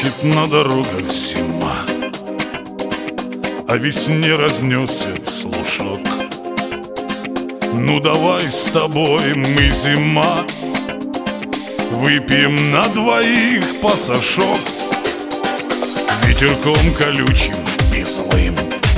плачет на дорогах зима. О весне разнесся слушок. Ну давай с тобой мы, зима, выпьем на двоих пасашок. Ветерком колючим и злым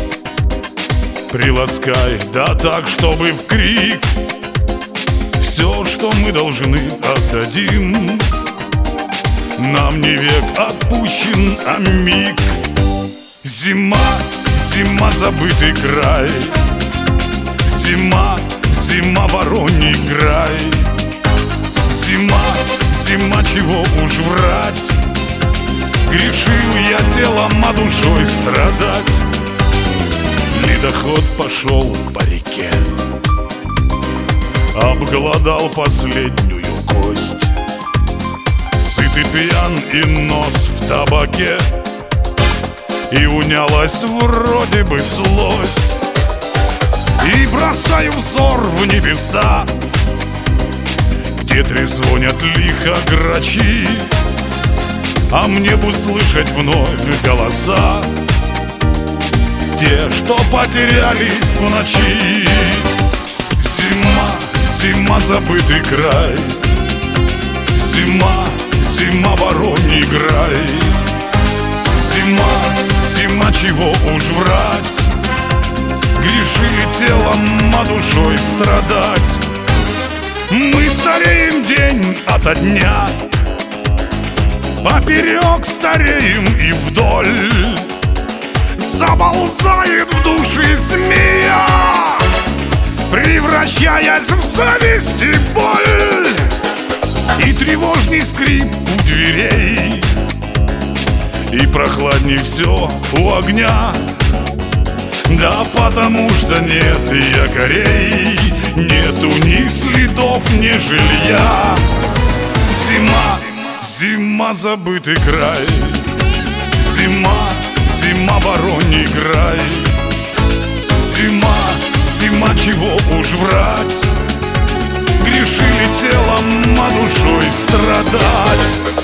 приласкай, да так, чтобы в крик. Все, что мы должны, отдадим. Нам не век отпущен, а миг. Зима, зима, забытый край. Зима, зима, Вороньий край. Зима, зима, чего уж врать. Грешил я телом, а душой страдать. Ледоход пошел по реке, обглодал последнюю кость. Сыт и пьян, и нос в табаке, и унялась вроде бы злость. И бросаю взор в небеса, где трезвонят лихо грачи. А мне бы слышать вновь голоса, те, что потерялись в ночи. Зима, зима, забытый край. Зима, зима, Вороньий край. Зима, зима, чего уж врать. Грешили телом, а душой страдать. Мы стареем день ото дня, поперек стареем и вдоль. Заползает в души змея, превращаясь в зависть и боль. И тревожный скрип у дверей, и прохладней все у огня. Да потому что нет якорей, нету ни следов, ни жилья. Зима, зима, забытый край. Зима, зима, Вороньий край. Зима, зима, чего уж врать. Грешили телом, а душой страдать.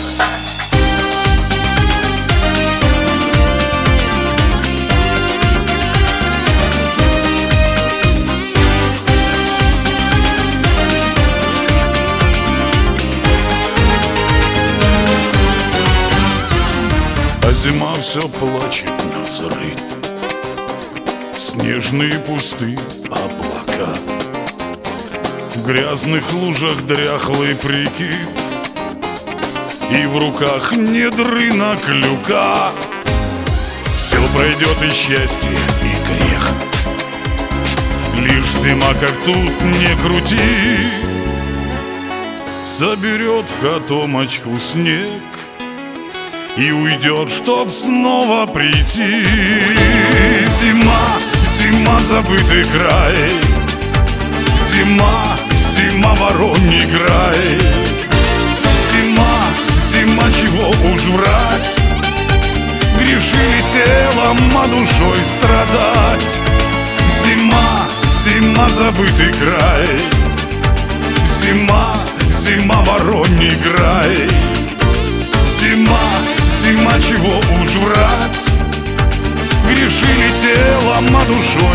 А зима все плачет навзрыд. Снежные пустые облака, в грязных лужах дряхлые прикид, и в руках недрына клюка. Все пройдет и счастье, и грех, лишь зима, как тут не крути, соберет в котомочку снег и уйдет, чтоб снова прийти. Зима, зима, забытый край. Зима, зима, Вороньий край. Зима, зима, чего уж врать. Грешили телом, а душой страдать. Зима, зима, забытый край. Зима, зима, Вороньий край. Зима, зима, чего уж врать. Грешили телом, а душой